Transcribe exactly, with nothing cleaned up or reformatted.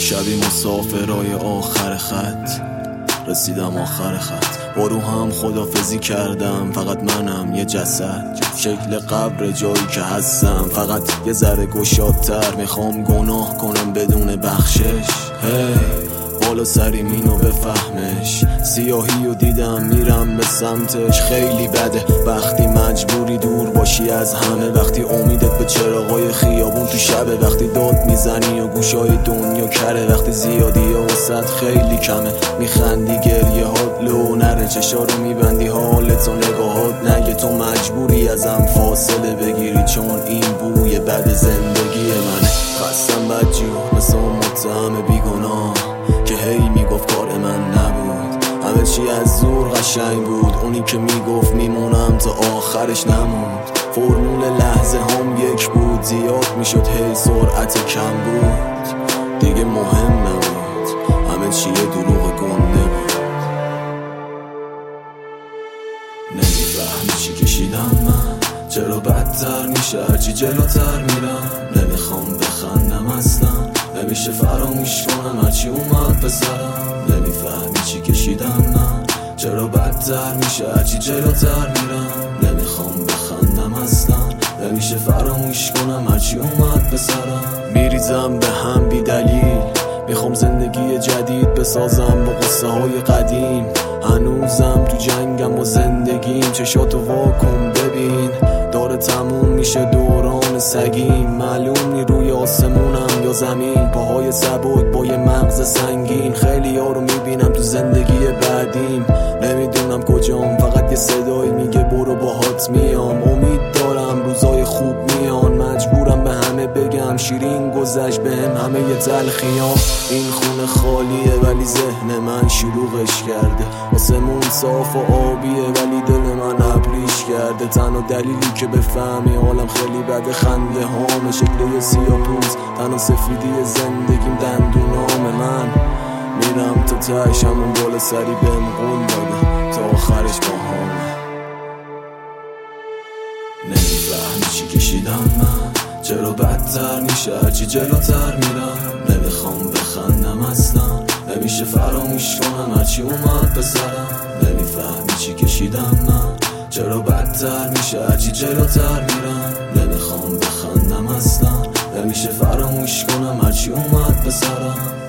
شبی مسافرای آخر خط، رسیدم آخر خط، با روحم خدافزی کردم. فقط منم یه جسد، شکل قبر جایی که هستم. فقط یه ذره گشادتر، میخوام گناه کنم بدون بخشش. هی بالا سریم اینو بفهمش، سیاهی و دیدم میرم به سمتش. خیلی بده وقتی مجبوری دور باشی از همه، وقتی امیدت به چراغای خیابون تو شبه، وقتی داد میزنی و گوشای دنیا کره، وقتی زیادی وسط خیلی کمه. میخندی گریه هات لو نره، چشا رو میبندی حالت و نگاهات نگه تو مجبوری ازم فاصله بگیری، چون این بوی بد زندگی منه. خستم بدجور مثل اون متهم بیگناه که هی میگفت کار من نبود، همه چی از زور قشنگ بود. اونی که میگفت میمونم تا آخرش نموند. فرمول لحظه هم یک بود، زیاد میشد هی سرعت کم بود. دیگه مهم نبود، همه چی یه دروغ گنده بود. نمیفهمی چی کشیدم من، چرا بدتر میشه هرچی جلوتر میرم. نمیخوام بخندم اصلا، نمیشه فراموش کنم هرچی اومد به سرم. نمیفهمی چی کشیدم من، چرا بدتر میشه هرچی جلوتر میرم. نمیخوام بخندم اصلا، نمیشه فراموش کنم هرچی اومد به سرم. میریزم به هم بی دلیل، میخوام زندگی جدید بسازم با قصه های قدیم. هنوزم تو جنگم با زندگیم، چشاتو واکن ببین داره تموم میشه دوران سگیم. معلوم نی روی آسمونم یا زمین، پاهای سبک با یه مغز سنگین. خیلی ها رو میبینم تو زندگی بعدیم، نمیدونم کجام، فقط یه صدایی میگه برو باهات میام. امید دارم روزای خوب میان، مجبورم به همه بگم شیرین گذشت بهم همه یه تلخیام. این خونه خالیه ولی ذهن من شلوغش کرده، آسمون صاف و آبیه ولی دل من ابریش کرده. تنها دلیلی که بفهمی حالم خیلی بده خنده هامه، شکل سیاه پوست تنها سفیدی زندگیم دندونام. من میرم تا تهش، همون بالا سری بهم قول داده تا آخرش با همه. نمیفهمی چی کشیدم من، چرا بدتر میشه هرچی جلوتر میرم. نمیخوام بخندم اصلا، نمیشه فراموش کنم هرچی اومد به سرم. نمیفهمی چی کشیدم من، چرا بدتر میشه هرچی جلوتر میرم. نمیخوام بخندم اصلا، نمیشه فراموش کنم هرچی اومد به سرم.